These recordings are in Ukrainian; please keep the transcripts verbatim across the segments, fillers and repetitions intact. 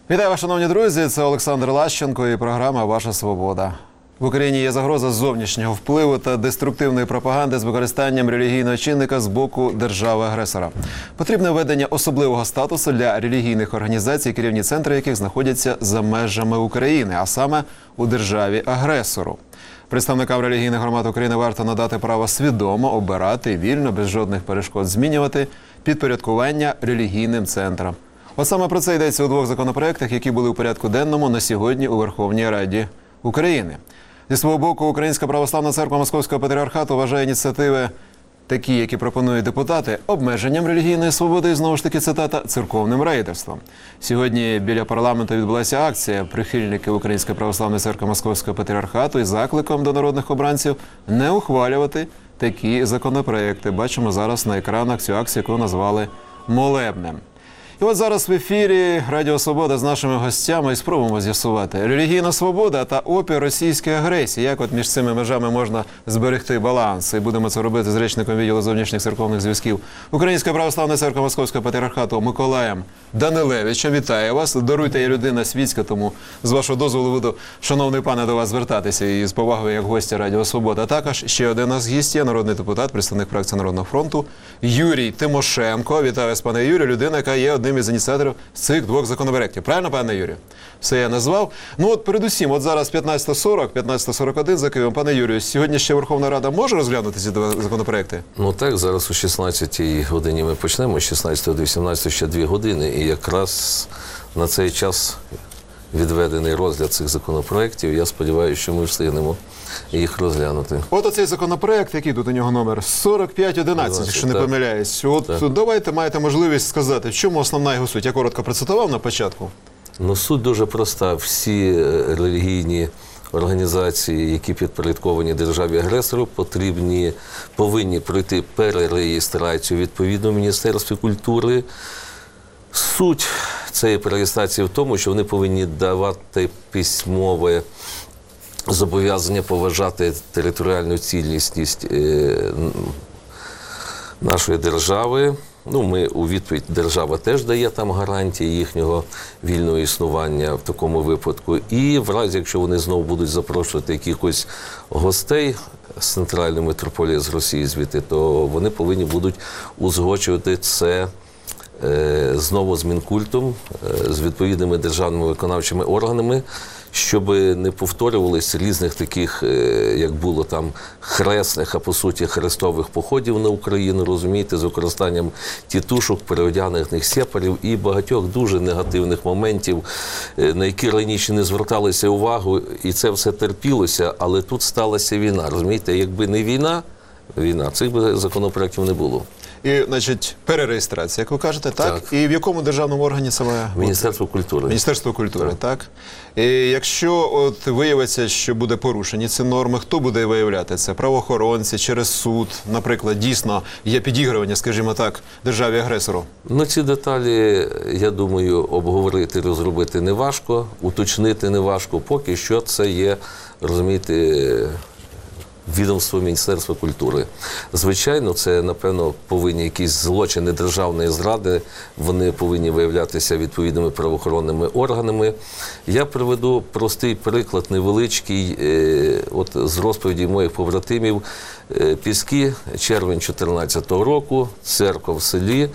Вітаю вас, шановні друзі, це Олександр Лащенко і програма «Ваша свобода». В Україні є загроза зовнішнього впливу та деструктивної пропаганди з використанням релігійного чинника з боку держави-агресора. Потрібне введення особливого статусу для релігійних організацій, керівні центри яких знаходяться за межами України, а саме у державі-агресору. Представникам релігійних громад України варто надати право свідомо обирати, вільно, без жодних перешкод змінювати підпорядкування релігійним центрам. От саме про це йдеться у двох законопроектах, які були у порядку денному на сьогодні у Верховній Раді України. Зі свого боку, Українська православна церква Московського патріархату вважає ініціативи, такі, які пропонують депутати, обмеженням релігійної свободи і, знову ж таки, цитата, церковним рейдерством. Сьогодні біля парламенту відбулася акція прихильників Української православної церкви Московського патріархату із закликом до народних обранців не ухвалювати такі законопроекти. Бачимо зараз на екранах цю акцію, яку назвали «Молебнем». І от зараз в ефірі Радіо Свобода з нашими гостями і спробуємо з'ясувати релігійна свобода та опір російської агресії. Як от між цими межами можна зберегти баланс? І будемо це робити з речником відділу зовнішніх церковних зв'язків Української православної церкви Московського патріархату Миколаєм Данилевичем. Вітаю вас. Даруйте, я людина світська, тому з вашого дозволу буду, шановний пане, до вас звертатися і з повагою як гостя Радіо Свобода. Також ще один нас гість є, народний депутат, представник фракції Народного фронту Юрій Тимошенко. Вітаю вас, пане Юрію, людина, яка є одним із ініціаторів цих двох законопроєктів. Правильно, пане Юрію? Все я назвав. Ну от передусім, от зараз п'ятнадцята сорок, п'ятнадцята сорок один за Києвом. Пане Юрію, сьогодні ще Верховна Рада може розглянути ці два законопроекти? Ну так, зараз о шістнадцятій годині ми почнемо, з шістнадцятої до вісімнадцятої ще дві години, і якраз на цей час відведений розгляд цих законопроєктів. Я сподіваюся, що ми встигнемо їх розглянути. От оцей законопроект, який тут у нього номер? сорок п'ять одинадцять, якщо не помиляюсь. От так. Давайте маєте можливість сказати, в чому основна його суть. Я коротко процитував на початку. Ну, суть дуже проста. Всі релігійні організації, які підпорядковані державі-агресору, потрібні, повинні пройти перереєстрацію відповідно в Міністерстві культури. Суть цієї перереєстрації в тому, що вони повинні давати письмове зобов'язання поважати територіальну цілісність нашої держави. Ну, ми у відповідь, держава теж дає там гарантії їхнього вільного існування в такому випадку. І в разі, якщо вони знову будуть запрошувати якихось гостей з центральної митрополії з Росії звідти, то вони повинні будуть узгоджувати це знову з Мінкультом, з відповідними державними виконавчими органами, щоб не повторювалися різних таких, як було там, хресних, а по суті хрестових походів на Україну, розумієте, з використанням тітушок, переодягнених сепарів і багатьох дуже негативних моментів, на які раніше не зверталися увагу, і це все терпілося, але тут сталася війна, розумієте, якби не війна, війна, цих би законопроєктів не було. І, значить, перереєстрація, як ви кажете, так? так? І в якому державному органі саме? Міністерство культури. Міністерство культури, так. так? І якщо от виявиться, що буде порушені ці норми, хто буде виявляти це? Правоохоронці, через суд, наприклад, дійсно є підігрування, скажімо так, державі-агресору? Ну, ці деталі, я думаю, обговорити, розробити не важко, уточнити не важко. Поки що це є, розумієте, відомство Міністерства культури. Звичайно, це, напевно, повинні якісь злочини державної зради, вони повинні виявлятися відповідними правоохоронними органами. Я приведу простий приклад, невеличкий, от з розповіді моїх побратимів. Піски, червень чотирнадцятого року, церква в селі,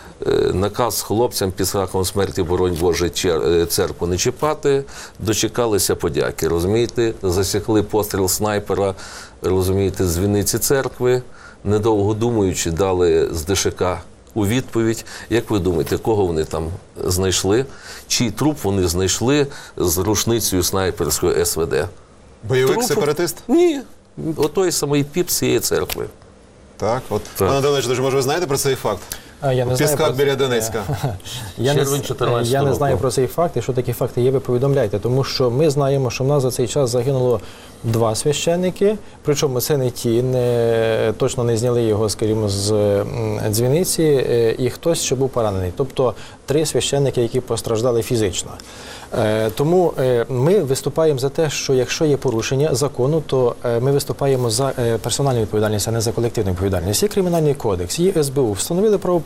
наказ хлопцям під страхом смерті, боронь Боже, церкву не чіпати, дочекалися подяки, розумієте, засікли постріл снайпера, розумієте, з дзвіниці церкви, недовго думаючи, дали з ДШК у відповідь. Як ви думаєте, кого вони там знайшли? Чий труп вони знайшли з рушницею снайперською ес ве де? Бойовик сепаратист? Ні, отой самий піп з цієї церкви. Так, от. Так. Пане Данилович, може ви знаєте про цей факт? Я не у Пісках знаю, біля Донецька. Я не, я не знаю про цей факт, і що такі факти є, ви повідомляйте. Тому що ми знаємо, що в нас за цей час загинуло два священники, причому це не ті, не, точно не зняли його, скажімо, з дзвіниці, і хтось, що був поранений. Тобто три священники, які постраждали фізично. Тому ми виступаємо за те, що якщо є порушення закону, то ми виступаємо за персональну відповідальність, а не за колективну відповідальність. Є Кримінальний кодекс, є ес бе у, встановили правопорушення,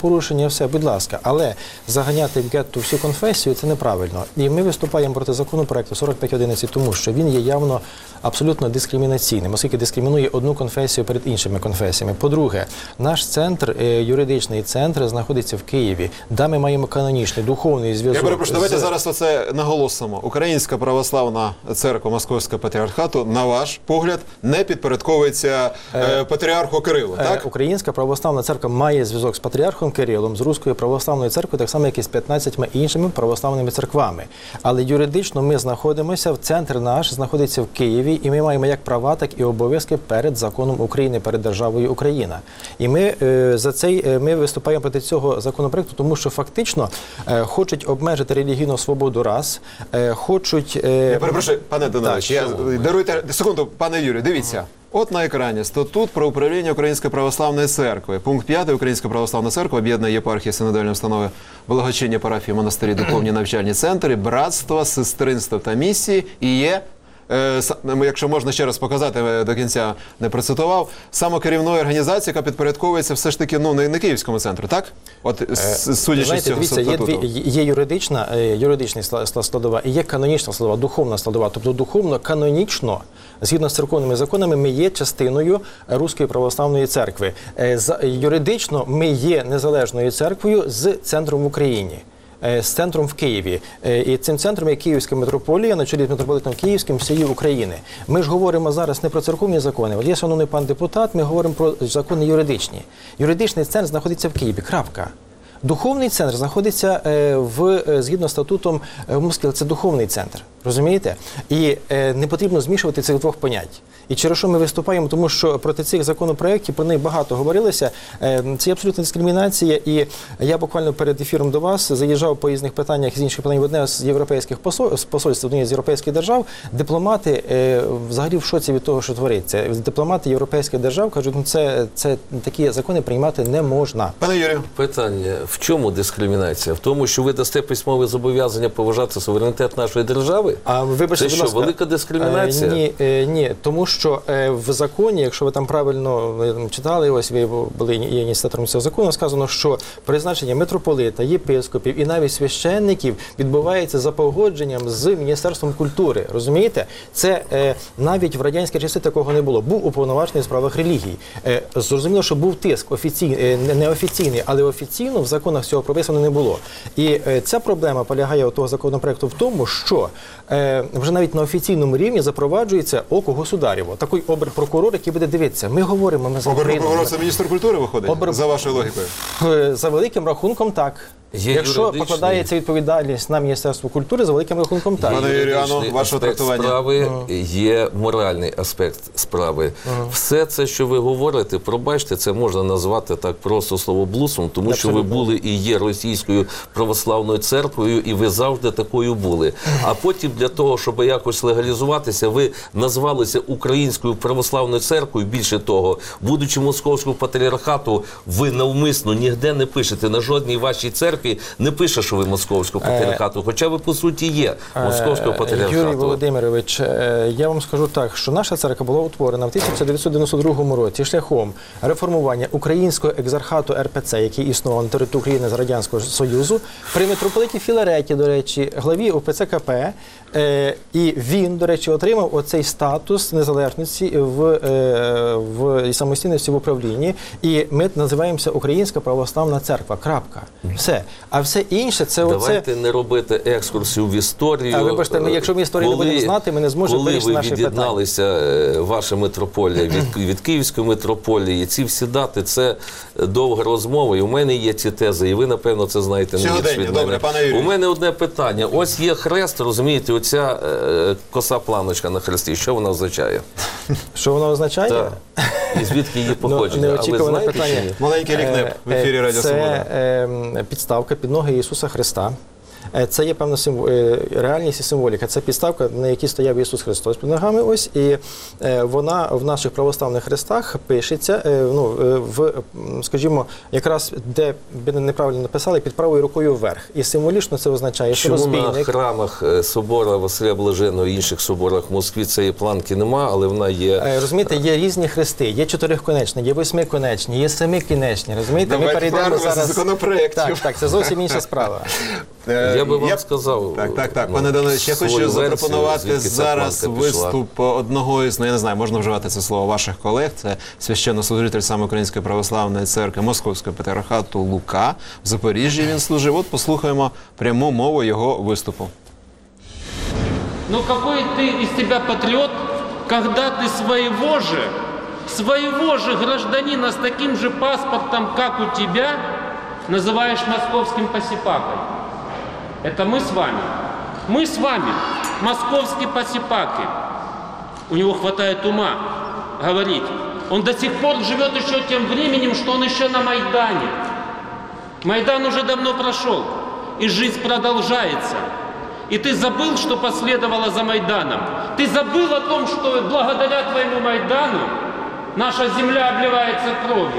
порушення, все, будь ласка. Але заганяти в гетто всю конфесію – це неправильно. І ми виступаємо проти законопроекту сорок п'ять одинадцять, тому що він є явно абсолютно дискримінаційним, оскільки дискримінує одну конфесію перед іншими конфесіями. По-друге, наш центр, е, юридичний центр, знаходиться в Києві, де ми маємо канонічний, духовний зв'язок. Я перепрошую, давайте з... зараз оце наголосимо. Українська православна церква Московського патріархату, на ваш погляд, не підпорядковується е, патріарху Кирилу, Е, так? Українська православна церква має зв'язок з патріархом Кирилом, з Руською православною церквою, так само, як і з п'ятнадцятьма іншими православними церквами. Але юридично ми знаходимося, в центр наш знаходиться в Києві, і ми маємо як права, так і обов'язки перед законом України, перед державою Україна. І ми е, за цей е, ми виступаємо проти цього законопроекту, тому що фактично е, хочуть обмежити релігійну свободу раз, е, хочуть е, Я перепрошую, пане Данилович, я, даруйте, секунду, пане Юрію, дивіться. От на екрані статут про управління Української православної церкви. Пункт п'ятий. Українська православна церква об'єднує єпархії, синодальні установи, благочинні парафії, монастирі, духовні навчальні центри, братства, сестринства та місії і є, е, якщо можна ще раз показати, я до кінця не процитував, самокерівною організацією, яка підпорядковується все ж таки ну, не, не Київському центру, так? От судячи Знаєте, з цього дивіться, є, статуту. дві, є юридична, е, юридична складова і є канонічна складова, духовна складова. Тобто духовно, канонічно, згідно з церковними законами, ми є частиною Руської православної церкви. Е, за, юридично ми є незалежною церквою з центром в Україні. З центром в Києві. І цим центром є Київська митрополія на чолі з митрополитом Київським всієї України. Ми ж говоримо зараз не про церковні закони. От є, шановний пан депутат, ми говоримо про закони юридичні. Юридичний центр знаходиться в Києві. Крапка. Духовний центр знаходиться в, згідно з статутом в Москві. Це духовний центр. Розумієте? І не потрібно змішувати цих двох понять. І через що ми виступаємо? Тому що проти цих законопроєктів, про них багато говорилося. Це абсолютна дискримінація. І я буквально перед ефіром до вас заїжджав по різних питаннях з інших питань в одне з європейських посольств, однієї з європейських держав. Дипломати взагалі в шоці від того, що твориться. Дипломати європейських держав кажуть, ну це, це такі закони приймати не можна. Пане Юрію. Питання, в чому дискримінація? В тому, що ви дасте письмове зобов'язання поважати суверенітет нашої держави? А вибачте, це що, ласка, велика дискримінація? Ні, ні, тому що в законі, якщо ви там правильно читали, ось ви були ініціатором цього закону, сказано, що призначення митрополита, єпископів і навіть священників відбувається за погодженням з Міністерством культури. Розумієте? Це е, навіть в радянські часи такого не було. Був уповноважений в справах релігій. Е, зрозуміло, що був тиск офіційний, е, неофіційний, але офіційно в законах цього прописано не було. І е, ця проблема полягає у того законопроекту в тому, що е, вже навіть на офіційному рівні запроваджується око государєво. Такий оберпрокурор, який буде дивитися. Ми говоримо, ми за Україну. Оберпрокурор – це міністр культури виходить? Обер... За вашою логікою? За великим рахунком, так. Є Якщо юридичний... покладається відповідальність на Міністерство культури, за великим рахунком, так. Пане Юріану, ваше трактування. Справи, uh-huh. є моральний аспект справи. Uh-huh. Все це, що ви говорите, пробачте, це можна назвати так просто словоблудством, тому Абсолютно. Що ви були і є російською православною церквою, і ви завжди такою були. Uh-huh. А потім для того, щоб якось легалізуватися, ви назвалися Українською православною церквою. Більше того, будучи Московського патріархату, ви навмисно ніде не пишете на жодній вашій церкві, не пише, що ви Московського патріархату, хоча ви, по суті, є Московського патріархату. Юрій Володимирович, я вам скажу так, що наша церква була утворена в тисяча дев'ятсот дев'яносто другому році шляхом реформування Українського екзархату ер пе це, який існував на території України з Радянського Союзу, при митрополиті Філареті, до речі, главі о пе це ка пе, і він, до речі, отримав оцей статус незалежності в, в самостійності в управлінні, і ми називаємося Українська православна церква. Крапка. Все. А все інше, це оце... Давайте не робити екскурсію в історію. А вибачте, ми, якщо ми історію коли, не будемо знати, ми не зможемо вирішити наші питання. Коли ви від'єдналися, ваша митрополія від, від Київської митрополії, ці всі дати, це довга розмова, і у мене є ці тези, і ви, напевно, це знаєте не більше від добре, мене. пане Юрію. У мене одне питання. Ось є хрест, розумієте, оця е, коса планочка на хресті. Що вона означає? Що вона означає? Так. І звідки її походження? Ну, неочікуване а ви питання. Маленький лікнеп в ефірі Радіо Свобода. Це е, підставка під ноги Ісуса Христа. Це є певна символ... реальність і символіка. Це підставка, на якій стояв Ісус Христос під ногами. Ось, і вона в наших православних хрестах пишеться, ну, в, скажімо, якраз де би неправильно написали, під правою рукою вверх. І символічно це означає, що Чому розбійник... на храмах собора Василя Блаженного і інших соборах в Москві цієї планки нема, але вона є... Розумієте, є різні хрести, є чотириконечні, є восьмиконечні, є семиконечні, розумієте? Давайте Ми перейдемо зараз... законопроєктів. Так, так, це зовсім інша справа. Я би вам Я... сказав... Так, так, так. Ну, Пане Данилович, я хочу свою запропонувати версію, зараз виступ виступ одного із, ну я не знаю, можна вживати це слово, ваших колег. Це священнослужитель саме Української православної церкви Московського патріархату Лука. В Запоріжжі він служив. От послухаємо пряму мову його виступу. Ну какой ты из тебя патриот, когда ты своего же, своего же гражданина с таким же паспортом, как у тебя, называешь московским посипакой? Это мы с вами. Мы с вами московские посипаки. У него хватает ума говорить. Он до сих пор живет еще тем временем, что он еще на Майдане. Майдан уже давно прошел, и жизнь продолжается. И ты забыл, что последовало за Майданом. Ты забыл о том, что благодаря твоему Майдану наша земля обливается кровью.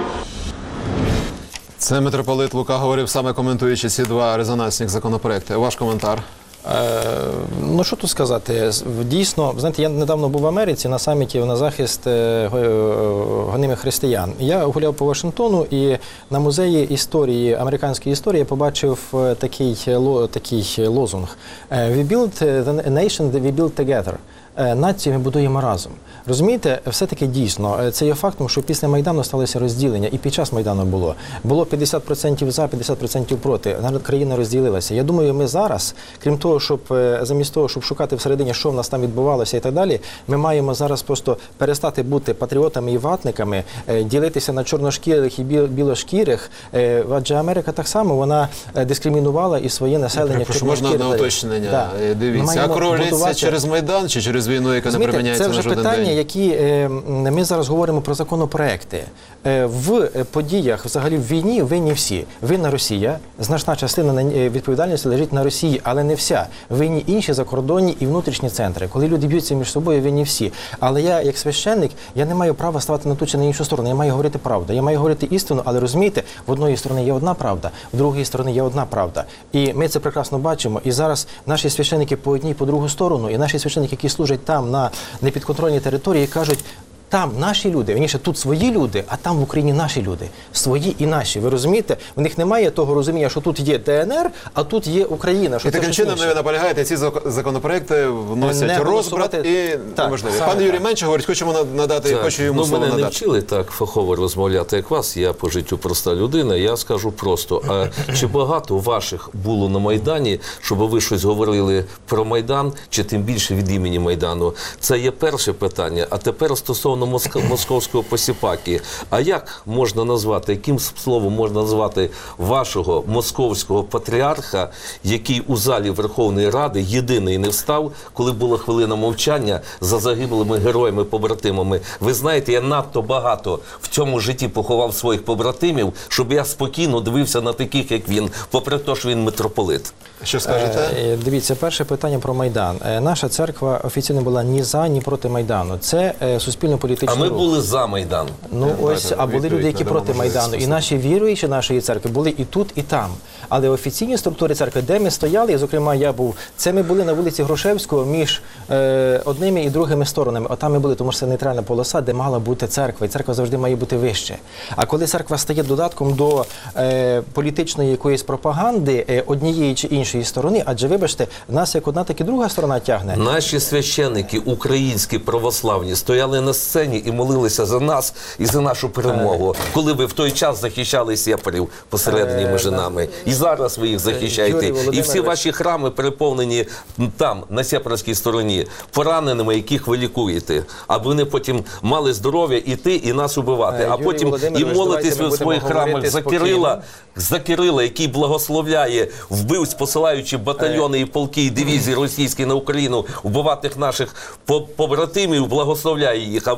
Це митрополит Лука говорив, саме коментуючи ці два резонансних законопроекти. Ваш коментар? Е, ну, що тут сказати? Дійсно, знаєте, я недавно був в Америці на саміті на захист е, гонимих християн. Я гуляв по Вашингтону і на музеї історії, американської історії, я побачив такий, такий лозунг. We build the nation, we build together. Націю ми будуємо разом. Розумієте, все-таки дійсно, це є фактом, що після Майдану сталося розділення, і під час Майдану було. Було п'ятдесят відсотків за, п'ятдесят відсотків проти. Країна розділилася. Я думаю, ми зараз, крім того, щоб замість того, щоб шукати всередині, що в нас там відбувалося і так далі, ми маємо зараз просто перестати бути патріотами і ватниками, ділитися на чорношкірих і білошкірих, адже Америка так само, вона дискримінувала і своє населення. Прошу, можна на уточнення? Да. Дивіться, а коаліція будувати... через Майдан чи через війну, яка не приміняється на жоден день? Це вже питання, які е, ми зараз говоримо про законопроекти. Е, в подіях, взагалі в війні, винні всі. Винна Росія, значна частина відповідальності лежить на Росії, але не вся. Винні інші закордонні і внутрішні центри. Коли люди б'ються між собою, винні всі. Але я, як священник, я не маю права ставати на ту чи на іншу сторону. Я маю говорити правду. Я маю говорити істину, але розумієте, в одної сторони є одна правда, в другої сторони є одна правда. І ми це прекрасно бачимо. І зараз наші священники по одній, по другу сторону, і наші священники, які служать там, на непідконтрольній території, кажуть, там наші люди, вірніше, тут свої люди, а там в Україні наші люди. Свої і наші. Ви розумієте? В них немає того розуміння, що тут є ДНР, а тут є Україна. Що і таким чином ви наполягаєте, ці законопроекти вносять розбрат і неможливо. Пан Юрій менше говорить, хочемо надати, так, хочу йому ну, слово надати. Мене не вчили так фахово розмовляти, як вас, я по життю проста людина, я скажу просто, а чи багато ваших було на Майдані, щоб ви щось говорили про Майдан, чи тим більше від імені Майдану? Це є перше питання, а тепер стосовно московського посіпаки. А як можна назвати, яким словом можна назвати вашого московського патріарха, який у залі Верховної Ради єдиний не встав, коли була хвилина мовчання за загиблими героями-побратимами? Ви знаєте, я надто багато в цьому житті поховав своїх побратимів, щоб я спокійно дивився на таких, як він, попри те, що він митрополит. Що скажете? Е, дивіться, перше питання про Майдан. Е, наша церква офіційно була ні за, ні проти Майдану. Це е, суспільно-політичний А ми рух. були за Майдан. Ну е, ось, а були люди, які проти Майдану. І наші віруючі нашої церкви були і тут, і там. Але офіційні структури церкви, де ми стояли, і, зокрема, я був, це ми були на вулиці Грушевського між е, одними і другими сторонами. Отам ми були, тому що це нейтральна полоса, де мала бути церква. І церква завжди має бути вище. А коли церква стає додатком до е, політичної якоїсь пропаганди е, однієї чи іншої сторони, адже, вибачте, нас як одна, так і друга сторона тягне. Наші священники, українські православні, стояли на сцені і молилися за нас і за нашу перемогу, коли ви в той час захищали сепарів посередині між нами. І зараз ви їх захищаєте. І всі ваші храми переповнені там, на сепарській стороні, пораненими, яких ви лікуєте. А вони потім мали здоров'я іти і нас убивати. А потім і молитись в своїх храмах за Кирила, за Кирила, який благословляє вбивць, посилаючи батальйони і полки і дивізії російські на Україну, вбивати наших побратимів, благословляє їх. А ви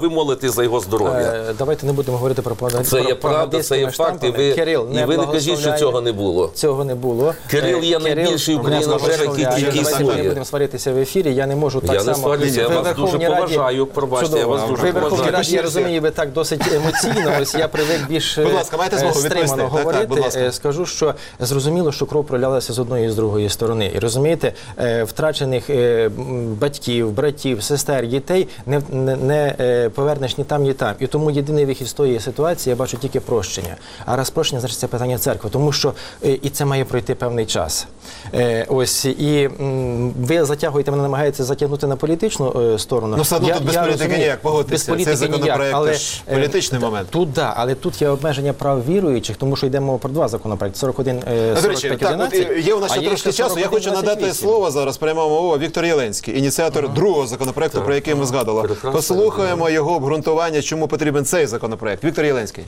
ви молитесь за його здоров'я. Е, Давайте не будемо говорити про пропагандистськими Це є правда, це є факт, і ви, Кирил і ви не кажіть, що цього не було. Цього не було. Кирил є Е, найбільший україножер, який благословляє. тільки Давайте ми не існує. будемо сваритися в ефірі, я не можу так Я само. не сварюся, я Ви вас дуже Верховній Раді- поважаю, пробачте, я вас Чудово. дуже Ви в Верховній поважаю. Раді, я розумію, ви так досить емоційно, ось я привик більш Будь ласка, маєте е, змогу стримано відповісти. Так, так, говорити. будь ласка. Е, Скажу, що зрозуміло, що кров пролялася з одної і з другої сторони. І розумієте, е, втрачених е, м, батьків, братів, сестер, дітей не, не, не е, повернеш ні там, ні там. І тому єдиний вихід з тої ситуації я бачу тільки прощення. А раз прощення, значить це питання церкви, тому що е, і це має пройти певний час. Е, Ось і м, ви затягуєте, мене намагаєтеся затягнути на політичну е, сторону. Ну, все одно Я- тут без я політики розумію, ніяк, погодьтеся. без політики Цей законопроект ніяк, але, теж е, політичний т- момент. Тут да, але тут є обмеження прав віруючих, тому що йдемо про два законопроекти. сорок один, е, До сорок речі, п'ять, так, от, одинадцять, є у нас а ще є трошки ще часу. Я сорок один, хочу надати двадцять вісім. слово зараз прямо мова Віктор Єленський, ініціатор другого законопроекту, про який ми згадували. Прекрасно. Послухаємо його обґрунтування, чому потрібен цей законопроект. Віктор Єленський.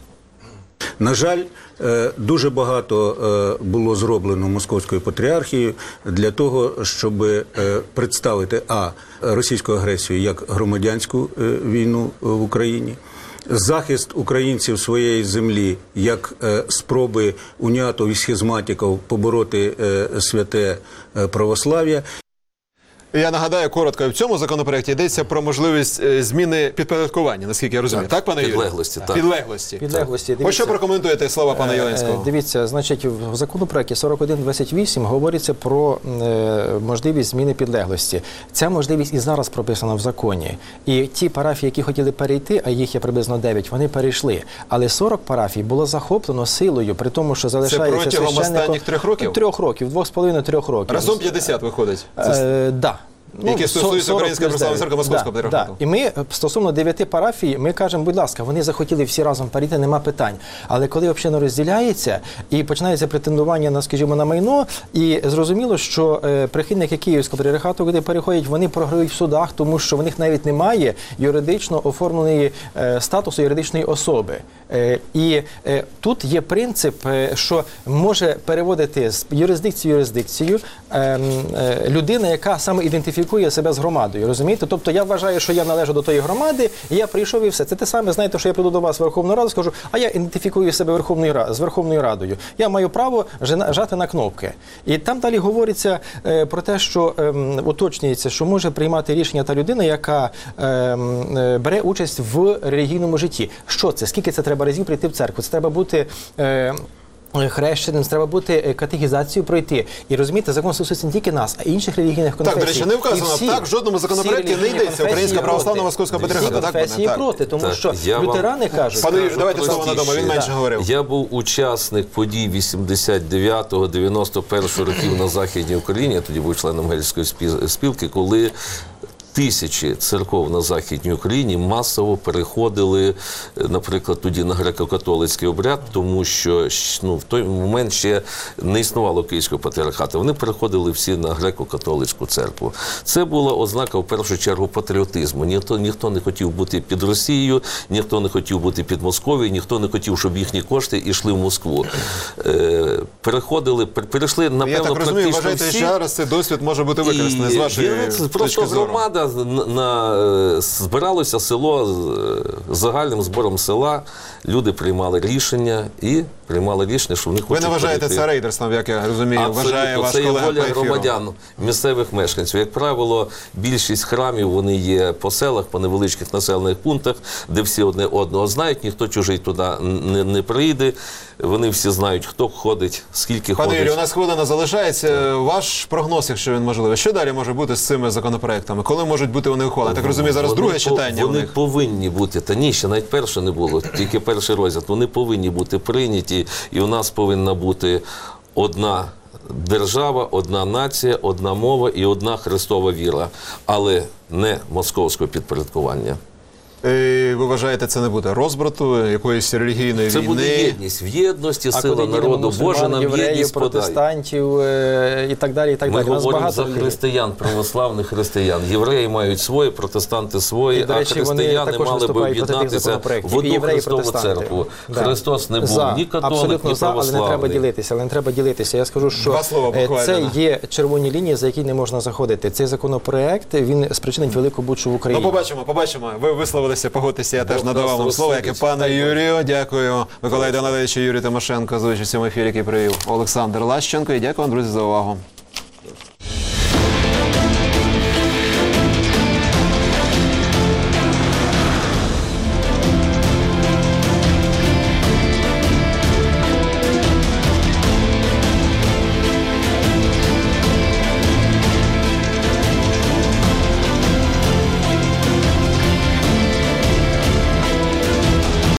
На жаль, е, дуже багато е, було зроблено Московською патріархією для того, щоб е, представити а російську агресію як громадянську е, війну в Україні, захист українців своєї землі як е, спроби унятов і схизматиків побороти е, святе е, православ'я. Я нагадаю коротко, в цьому законопроекті йдеться про можливість е, зміни підпорядкування, наскільки я розумію. Так, пане Юрію? Підлеглості, так. Підлеглості. Підлеглості. Ось що Дивіться. прокоментуєте слова пана Е, Єленського? Дивіться, значить, в законопроекті сорок один двадцять вісім говориться про е, можливість зміни підлеглості. Ця можливість і зараз прописана в законі. І ті парафії, які хотіли перейти, а їх є приблизно дев'ять, вони перейшли. Але сорок парафій було захоплено силою, при тому, що залишається протягом священником- останніх трьох років? Трьох років, двох з половиною, трьох років. Разом п'ятдесят виходить. Це Е, да. Які со- стосуються сорок Української плюс православної дев'ять. церкви Московського Да, патріархату. да. І ми стосовно дев'яти парафій, ми кажемо, будь ласка, вони захотіли всі разом перейти, нема питань. Але коли община розділяється і починається претендування на, скажімо, на майно, і зрозуміло, що е, прихильники Київського патріархату, куди переходять, вони програють в судах, тому що в них навіть немає юридично оформленої е, статусу юридичної особи. Е, і е, тут є принцип, е, що може переводити з юрисдикції в юрисдикцію е, е, людина, яка саме ідентифікує себе з громадою. Розумієте? Тобто я вважаю, що я належу до тої громади, і я прийшов і все. Це те саме, знаєте, що я прийду до вас в Верховну Раду, скажу, а я ідентифікую себе Верховною Ра- з Верховною Радою. Я маю право жена- жати на кнопки. І там далі говориться е, про те, що е, уточнюється, що може приймати рішення та людина, яка е, е, бере участь в релігійному житті. Що це? Скільки це треба разів прийти в церкву? Це треба бути... Е, хрещеним, треба бути катехізацію пройти. І розумієте, закон стосується не тільки нас, а інших релігійних конфесій. Так, до речі, не вказано, І всі- так, в жодному законопроекті всі не релігійні йдеться Українська конфесії православна проти. Московська Всі патріархата, так, конфесії пане? Так. проти, тому Так, що я вам лютерани кажуть... Пане Юрію, Скажу давайте слово простіше. надамо, він менше говорив. Я був учасник подій вісімдесят дев'ятого дев'яносто першого років на Західній Україні, я тоді був членом гельської спі- спілки, коли тисячі церков на Західній Україні масово переходили, наприклад, тоді на греко-католицький обряд, тому що ну, в той момент ще не існувало Київського патріархату. Вони переходили всі на греко-католицьку церкву. Це була ознака, в першу чергу, патріотизму. Ніхто, ніхто не хотів бути під Росією, ніхто не хотів бути під Московією, ніхто не хотів, щоб їхні кошти йшли в Москву. Е, переходили, пер- перейшли, напевно, Я так розумію, практично вважаєте, всі. що зараз цей досвід може бути використаний з вашої І точки просто зору? громада на, на, е, збиралося село з е, загальним збором села, люди приймали рішення і приймали рішення, що вони Ви хочуть не вважаєте перейти. це рейдерством, як я розумію, вважає Абсолютно, ваш це є колега по воля ефіру. громадян, місцевих мешканців. Як правило, більшість храмів вони є по селах, по невеличких населених пунктах, де всі одне одного знають, ніхто чужий туди не, не прийде. Вони всі знають, хто ходить, скільки Пане ходить. Юрію, у нас хвилина залишається. Ваш прогноз, якщо він можливий. Що далі може бути з цими законопроектами? Коли можуть бути вони ухвалені? Так розумію, зараз Вони друге по- читання у Вони них. повинні бути, та ні, ще навіть перше не було, тільки перший розгляд. Вони повинні бути прийняті, і у нас повинна бути одна держава, одна нація, одна мова і одна Христова віра, але не московського підпорядкування. Е, Ви вважаєте, це не буде розбрату, якоїсь релігійної Це війни? буде єдність. В єдності А сила куди ділимо народу Божа мусульман, нам євреїв, єдність подай. протестантів е, і так далі, і так Ми далі. У нас говоримо багато за релігій. християн, православних християн. Євреї мають свої, протестанти свої, І, до а речі, вони християни також мали б виступають проти тих об'єднатися законопроектів. в одну І євреї, і Христову протестанти. церкву. Да. Христос не був За. ні католик, Абсолютно ні за, але не треба православний. ділитися. Але не треба ділитися. Я скажу, що Два слова е, буквально, це да. є червоні лінії, за які не можна заходити. Цей законопроект, він спричинить велику бучу в Ну, Україні. побачимо, побачимо. Ви висловили домовилися, погодьтеся, я теж Бог надавав нас вам слово, як і розсудить. пану Юрію. Дякую Миколаю Даниловичу, Юрію Тимошенко за участь у цьому ефірі, який привів Олександр Лащенко. І дякую вам, друзі, за увагу.